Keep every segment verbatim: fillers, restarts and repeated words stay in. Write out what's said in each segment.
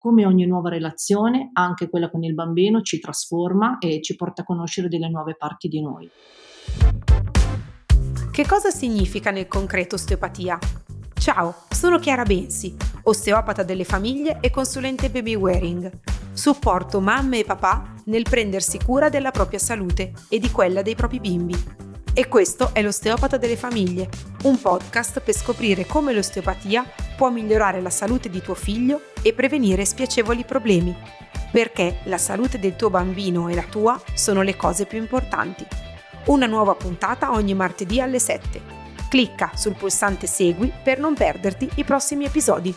Come ogni nuova relazione, anche quella con il bambino ci trasforma e ci porta a conoscere delle nuove parti di noi. Che cosa significa nel concreto osteopatia? Ciao, sono Chiara Bensi, osteopata delle famiglie e consulente baby wearing. Supporto mamme e papà nel prendersi cura della propria salute e di quella dei propri bimbi. E questo è l'Osteopata delle famiglie, un podcast per scoprire come l'osteopatia può migliorare la salute di tuo figlio e prevenire spiacevoli problemi. Perché la salute del tuo bambino e la tua sono le cose più importanti. Una nuova puntata ogni martedì alle sette. Clicca sul pulsante Segui per non perderti i prossimi episodi.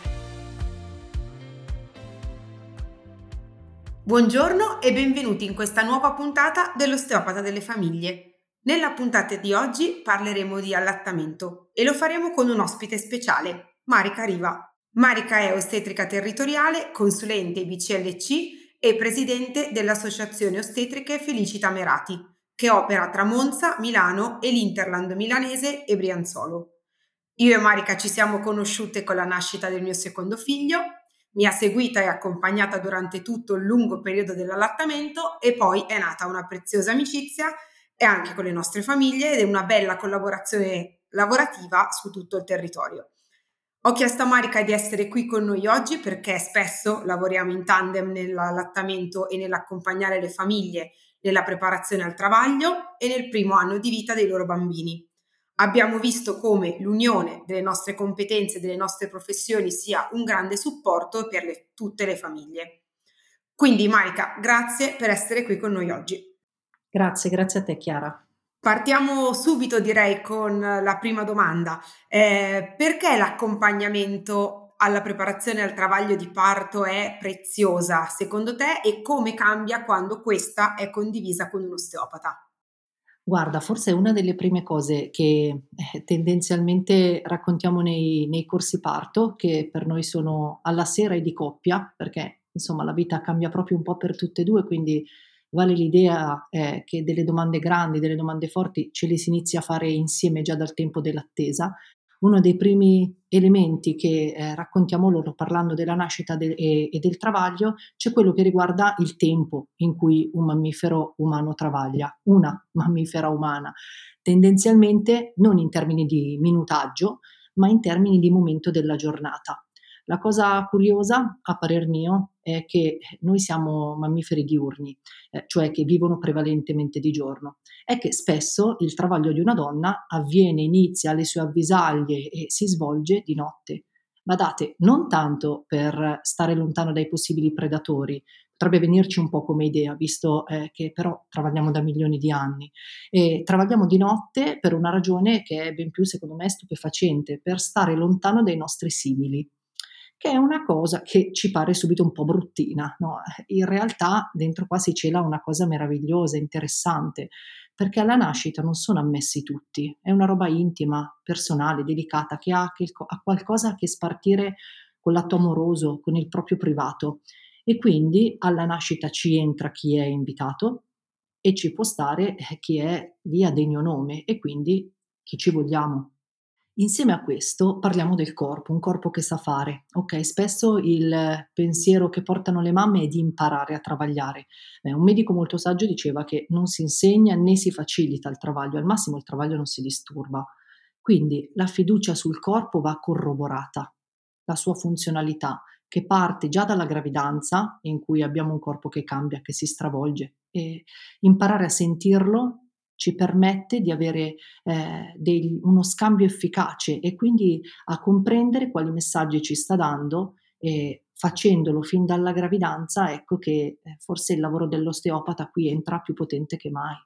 Buongiorno e benvenuti in questa nuova puntata dell'Osteopata delle famiglie. Nella puntata di oggi parleremo di allattamento e lo faremo con un ospite speciale, Marica Riva. Marica è ostetrica territoriale, consulente B C L C e presidente dell'Associazione Ostetriche Felicita Merati, che opera tra Monza, Milano e l'Interland milanese e Brianzolo. Io e Marica ci siamo conosciute con la nascita del mio secondo figlio, mi ha seguita e accompagnata durante tutto il lungo periodo dell'allattamento e poi è nata una preziosa amicizia e anche con le nostre famiglie ed è una bella collaborazione lavorativa su tutto il territorio. Ho chiesto a Marica di essere qui con noi oggi perché spesso lavoriamo in tandem nell'allattamento e nell'accompagnare le famiglie nella preparazione al travaglio e nel primo anno di vita dei loro bambini. Abbiamo visto come l'unione delle nostre competenze e delle nostre professioni sia un grande supporto per le, tutte le famiglie. Quindi Marica, grazie per essere qui con noi oggi. Grazie, grazie a te Chiara. Partiamo subito direi con la prima domanda. Eh, perché l'accompagnamento alla preparazione al travaglio di parto è preziosa secondo te e come cambia quando questa è condivisa con un osteopata? Guarda, forse è una delle prime cose che eh, tendenzialmente raccontiamo nei, nei corsi parto, che per noi sono alla sera e di coppia, perché insomma la vita cambia proprio un po' per tutte e due, quindi vale l'idea eh, che delle domande grandi, delle domande forti ce le si inizia a fare insieme già dal tempo dell'attesa. Uno dei primi elementi che eh, raccontiamo loro parlando della nascita de- e, e del travaglio, c'è quello che riguarda il tempo in cui un mammifero umano travaglia, una mammifera umana, tendenzialmente non in termini di minutaggio, ma in termini di momento della giornata. La cosa curiosa, a parer mio, è che noi siamo mammiferi diurni, eh, cioè che vivono prevalentemente di giorno. È che spesso il travaglio di una donna avviene, inizia le sue avvisaglie e si svolge di notte. Badate, non tanto per stare lontano dai possibili predatori, potrebbe venirci un po' come idea, visto eh, che però travagliamo da milioni di anni. E travagliamo di notte per una ragione che è ben più, secondo me, stupefacente, per stare lontano dai nostri simili, che è una cosa che ci pare subito un po' bruttina, no? In realtà dentro qua si cela una cosa meravigliosa, interessante, perché alla nascita non sono ammessi tutti, è una roba intima, personale, delicata, che ha, che ha qualcosa a che spartire con l'atto amoroso, con il proprio privato. E quindi alla nascita ci entra chi è invitato e ci può stare eh, chi è lì a degno nome e quindi chi ci vogliamo. Insieme a questo parliamo del corpo, un corpo che sa fare. Ok, spesso il pensiero che portano le mamme è di imparare a travagliare. Beh, un medico molto saggio diceva che non si insegna né si facilita il travaglio, al massimo il travaglio non si disturba. Quindi la fiducia sul corpo va corroborata, la sua funzionalità, che parte già dalla gravidanza, in cui abbiamo un corpo che cambia, che si stravolge, e imparare a sentirlo ci permette di avere eh, dei, uno scambio efficace e quindi a comprendere quali messaggi ci sta dando e facendolo fin dalla gravidanza, ecco che eh, forse il lavoro dell'osteopata qui entra più potente che mai.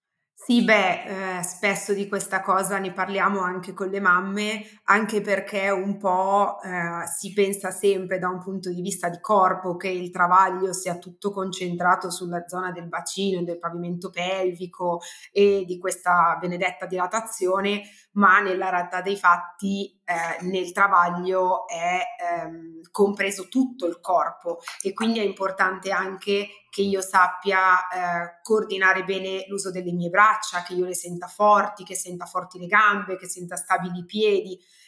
Sì, beh, eh, spesso di questa cosa ne parliamo anche con le mamme, anche perché un po' eh, si pensa sempre da un punto di vista di corpo che il travaglio sia tutto concentrato sulla zona del bacino, del pavimento pelvico e di questa benedetta dilatazione, ma nella realtà dei fatti eh, nel travaglio è ehm, compreso tutto il corpo e quindi è importante anche che io sappia eh, coordinare bene l'uso delle mie braccia, che io le senta forti, che senta forti le gambe, che senta stabili i piedi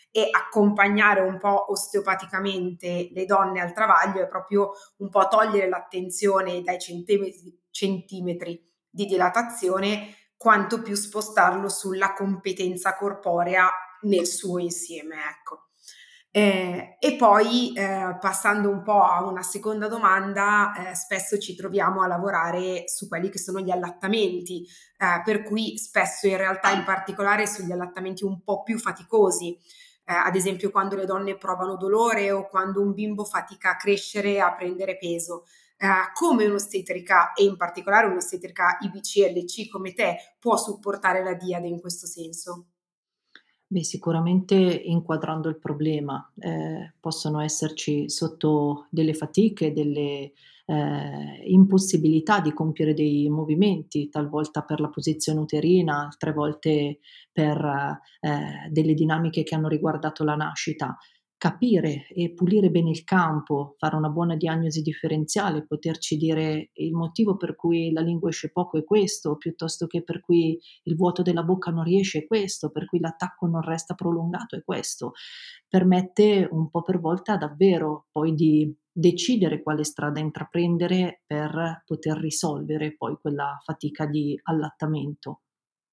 e accompagnare un po' osteopaticamente le donne al travaglio è proprio un po' togliere l'attenzione dai centimetri, centimetri di dilatazione, quanto più spostarlo sulla competenza corporea nel suo insieme, ecco. Eh, e poi eh, passando un po' a una seconda domanda, eh, spesso ci troviamo a lavorare su quelli che sono gli allattamenti, eh, per cui spesso in realtà in particolare sugli allattamenti un po' più faticosi, eh, ad esempio quando le donne provano dolore o quando un bimbo fatica a crescere e a prendere peso. Eh, come un'ostetrica e in particolare un'ostetrica I B C L C come te può supportare la DIAD in questo senso? Beh, sicuramente inquadrando il problema, ehm, possono esserci sotto delle fatiche, delle, ehm, impossibilità di compiere dei movimenti, talvolta per la posizione uterina, altre volte per, ehm, delle dinamiche che hanno riguardato la nascita. Capire e pulire bene il campo, fare una buona diagnosi differenziale, poterci dire il motivo per cui la lingua esce poco è questo, piuttosto che per cui il vuoto della bocca non riesce è questo, per cui l'attacco non resta prolungato è questo. Permette un po' per volta davvero poi di decidere quale strada intraprendere per poter risolvere poi quella fatica di allattamento.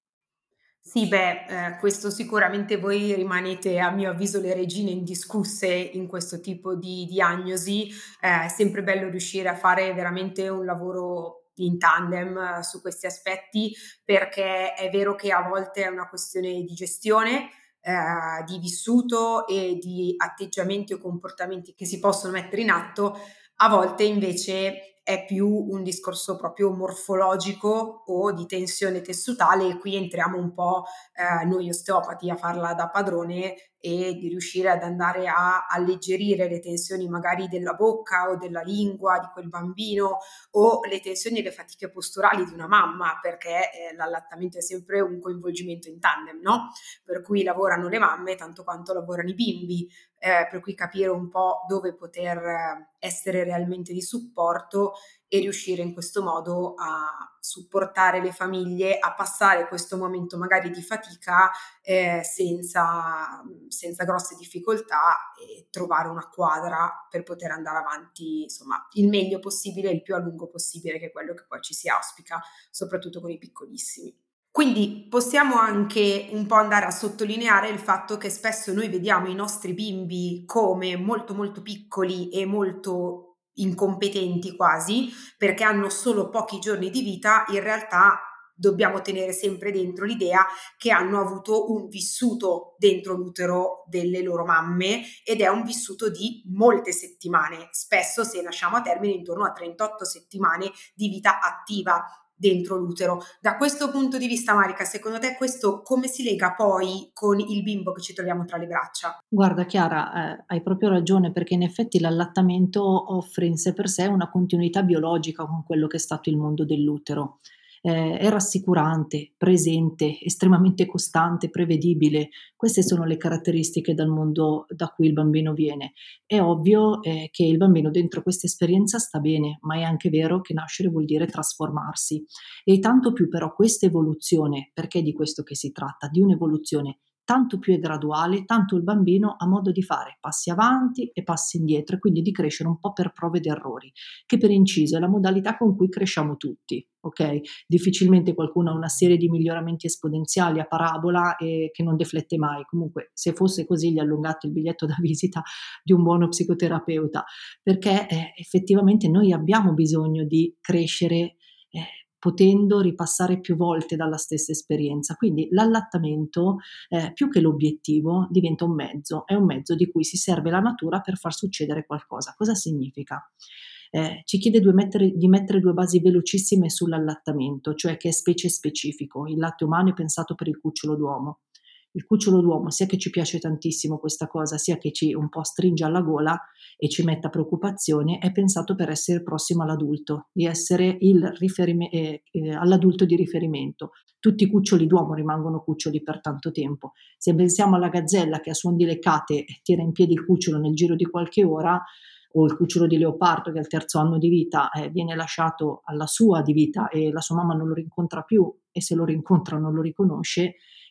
Sì, beh, ehm, questo sicuramente voi rimanete, a mio avviso, le regine indiscusse in questo tipo di diagnosi. Ehm, è sempre bello riuscire a fare veramente un lavoro in tandem eh, su questi aspetti, perché è vero che a volte è una questione di gestione, ehm, di vissuto e di atteggiamenti o comportamenti che si possono mettere in atto, a volte invece è più un discorso proprio morfologico o di tensione tessutale e qui entriamo un po' eh, noi osteopati a farla da padrone e di riuscire ad andare a alleggerire le tensioni magari della bocca o della lingua di quel bambino o le tensioni e le fatiche posturali di una mamma, perché eh, l'allattamento è sempre un coinvolgimento in tandem, no? Per cui lavorano le mamme tanto quanto lavorano i bimbi, eh, per cui capire un po' dove poter eh, essere realmente di supporto e riuscire in questo modo a supportare le famiglie a passare questo momento magari di fatica eh, senza, senza grosse difficoltà e trovare una quadra per poter andare avanti, insomma, il meglio possibile e il più a lungo possibile, che è quello che poi ci si auspica, soprattutto con i piccolissimi. Quindi possiamo anche un po' andare a sottolineare il fatto che spesso noi vediamo i nostri bimbi come molto molto piccoli e molto incompetenti quasi, perché hanno solo pochi giorni di vita, in realtà dobbiamo tenere sempre dentro l'idea che hanno avuto un vissuto dentro l'utero delle loro mamme ed è un vissuto di molte settimane, spesso se lasciamo a termine intorno a trentotto settimane di vita attiva dentro l'utero. Da questo punto di vista, Marica, secondo te questo come si lega poi con il bimbo che ci troviamo tra le braccia? Guarda Chiara, ehm, hai proprio ragione perché in effetti l'allattamento offre in sé per sé una continuità biologica con quello che è stato il mondo dell'utero. Ehm, è rassicurante, presente, estremamente costante, prevedibile. Queste sono le caratteristiche dal mondo da cui il bambino viene. È ovvio, ehm, che il bambino dentro questa esperienza sta bene, ma è anche vero che nascere vuol dire trasformarsi. E tanto più però questa evoluzione, perché è di questo che si tratta, di un'evoluzione tanto più è graduale, tanto il bambino ha modo di fare passi avanti e passi indietro e quindi di crescere un po' per prove ed errori, che per inciso è la modalità con cui cresciamo tutti, ok? Difficilmente qualcuno ha una serie di miglioramenti esponenziali a parabola e che non deflette mai. Comunque, se fosse così, gli allungate il biglietto da visita di un buono psicoterapeuta, perché eh, effettivamente noi abbiamo bisogno di crescere eh, potendo ripassare più volte dalla stessa esperienza. Quindi l'allattamento eh, più che l'obiettivo diventa un mezzo, è un mezzo di cui si serve la natura per far succedere qualcosa. Cosa significa? Eh, ci chiede due mettere- di mettere due basi velocissime sull'allattamento, cioè che è specie specifico. Il latte umano è pensato per il cucciolo d'uomo. Il cucciolo d'uomo, sia che ci piace tantissimo questa cosa, sia che ci un po' stringe alla gola e ci metta preoccupazione, è pensato per essere prossimo all'adulto, di essere il riferime- eh, eh, all'adulto di riferimento. Tutti i cuccioli d'uomo rimangono cuccioli per tanto tempo. Se pensiamo alla gazzella che a suon di leccate tira in piedi il cucciolo nel giro di qualche ora, o il cucciolo di leopardo che al terzo anno di vita eh, viene lasciato alla sua di vita e la sua mamma non lo rincontra più e se lo rincontra non lo riconosce,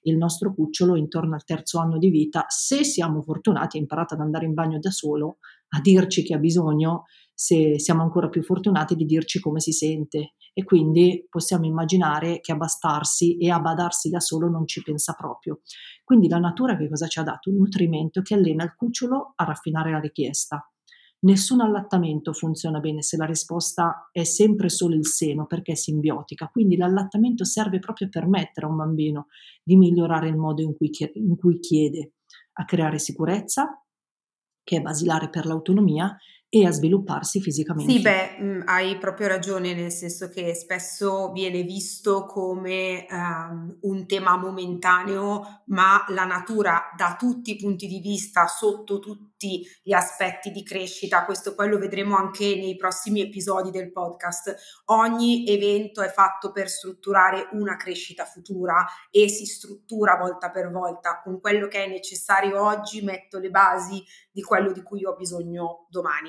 il nostro cucciolo intorno al terzo anno di vita, se siamo fortunati, ha imparato ad andare in bagno da solo, a dirci che ha bisogno, se siamo ancora più fortunati di dirci come si sente, e quindi possiamo immaginare che a bastarsi e a badarsi da solo non ci pensa proprio. Quindi la natura che cosa ci ha dato? Un nutrimento che allena il cucciolo a raffinare la richiesta. Nessun allattamento funziona bene se la risposta è sempre solo il seno, perché è simbiotica. Quindi l'allattamento serve proprio per permettere a un bambino di migliorare il modo in cui, in cui chiede, a creare sicurezza, che è basilare per l'autonomia, e a svilupparsi fisicamente. Sì, beh, mh, hai proprio ragione, nel senso che spesso viene visto come um, un tema momentaneo, ma la natura da tutti i punti di vista, sotto tutti gli aspetti di crescita, questo poi lo vedremo anche nei prossimi episodi del podcast. Ogni evento è fatto per strutturare una crescita futura e si struttura volta per volta. Con quello che è necessario oggi metto le basi di quello di cui ho bisogno domani.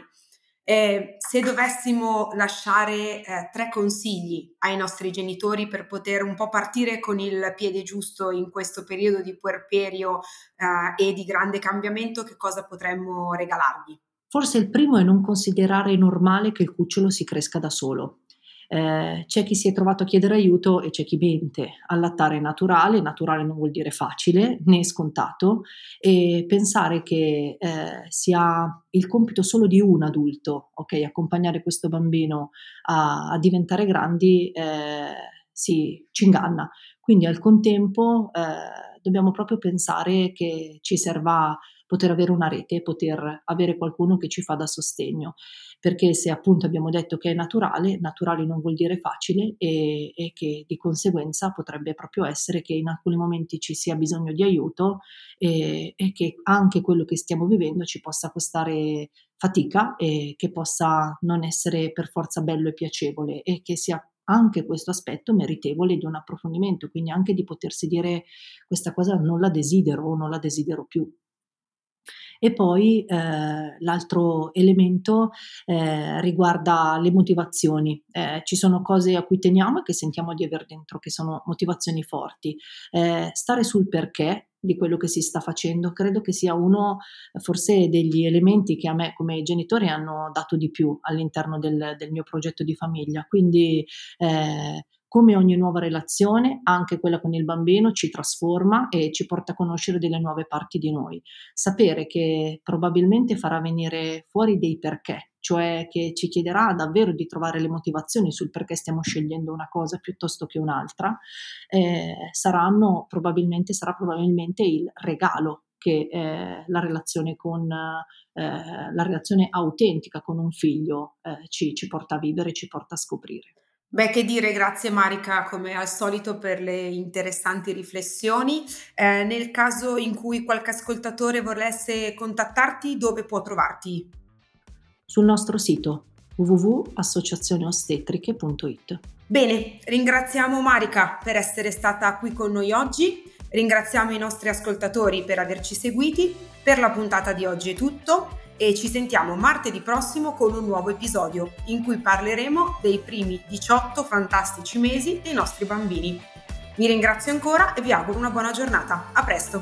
Eh, se dovessimo lasciare eh, tre consigli ai nostri genitori per poter un po' partire con il piede giusto in questo periodo di puerperio eh, e di grande cambiamento, che cosa potremmo regalargli? Forse il primo è non considerare normale che il cucciolo si cresca da solo. Eh, c'è chi si è trovato a chiedere aiuto e c'è chi mente. Allattare è naturale, naturale non vuol dire facile né scontato, e pensare che eh, sia il compito solo di un adulto, ok, accompagnare questo bambino a, a diventare grandi, eh, sì, ci inganna. Quindi al contempo eh, dobbiamo proprio pensare che ci serva poter avere una rete, poter avere qualcuno che ci fa da sostegno, perché se appunto abbiamo detto che è naturale, naturale non vuol dire facile, e, e che di conseguenza potrebbe proprio essere che in alcuni momenti ci sia bisogno di aiuto, e, e che anche quello che stiamo vivendo ci possa costare fatica e che possa non essere per forza bello e piacevole, e che sia anche questo aspetto meritevole di un approfondimento, quindi anche di potersi dire questa cosa non la desidero o non la desidero più. E poi eh, l'altro elemento eh, riguarda le motivazioni. Eh, ci sono cose a cui teniamo e che sentiamo di aver dentro, che sono motivazioni forti. Eh, stare sul perché di quello che si sta facendo credo che sia uno forse degli elementi che a me come genitore hanno dato di più all'interno del, del mio progetto di famiglia. Quindi eh, come ogni nuova relazione, anche quella con il bambino ci trasforma e ci porta a conoscere delle nuove parti di noi. Sapere che probabilmente farà venire fuori dei perché, cioè che ci chiederà davvero di trovare le motivazioni sul perché stiamo scegliendo una cosa piuttosto che un'altra, eh, saranno probabilmente, sarà probabilmente il regalo che eh, la relazione con eh, la relazione autentica con un figlio eh, ci, ci porta a vivere, ci porta a scoprire. Beh, che dire, grazie Marica come al solito per le interessanti riflessioni. Eh, nel caso in cui qualche ascoltatore volesse contattarti, dove può trovarti? Sul nostro sito w w w punto associazioni ostetriche punto i t. Bene, ringraziamo Marica per essere stata qui con noi oggi, ringraziamo i nostri ascoltatori per averci seguiti. Per la puntata di oggi è tutto e ci sentiamo martedì prossimo con un nuovo episodio in cui parleremo dei primi diciotto fantastici mesi dei nostri bambini. Vi ringrazio ancora e vi auguro una buona giornata. A presto!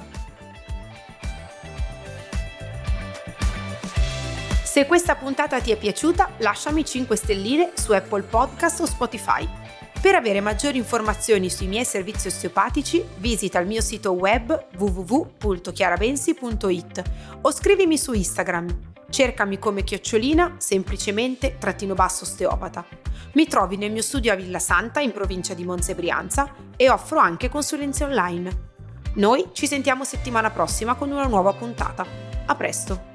Se questa puntata ti è piaciuta, lasciami cinque stelline su Apple Podcast o Spotify. Per avere maggiori informazioni sui miei servizi osteopatici, visita il mio sito web w w w punto chiarabensi punto i t o scrivimi su Instagram. Cercami come chiocciolina, semplicemente, trattino basso osteopata. Mi trovi nel mio studio a Villa Santa, in provincia di Monza Brianza, e offro anche consulenze online. Noi ci sentiamo settimana prossima con una nuova puntata. A presto!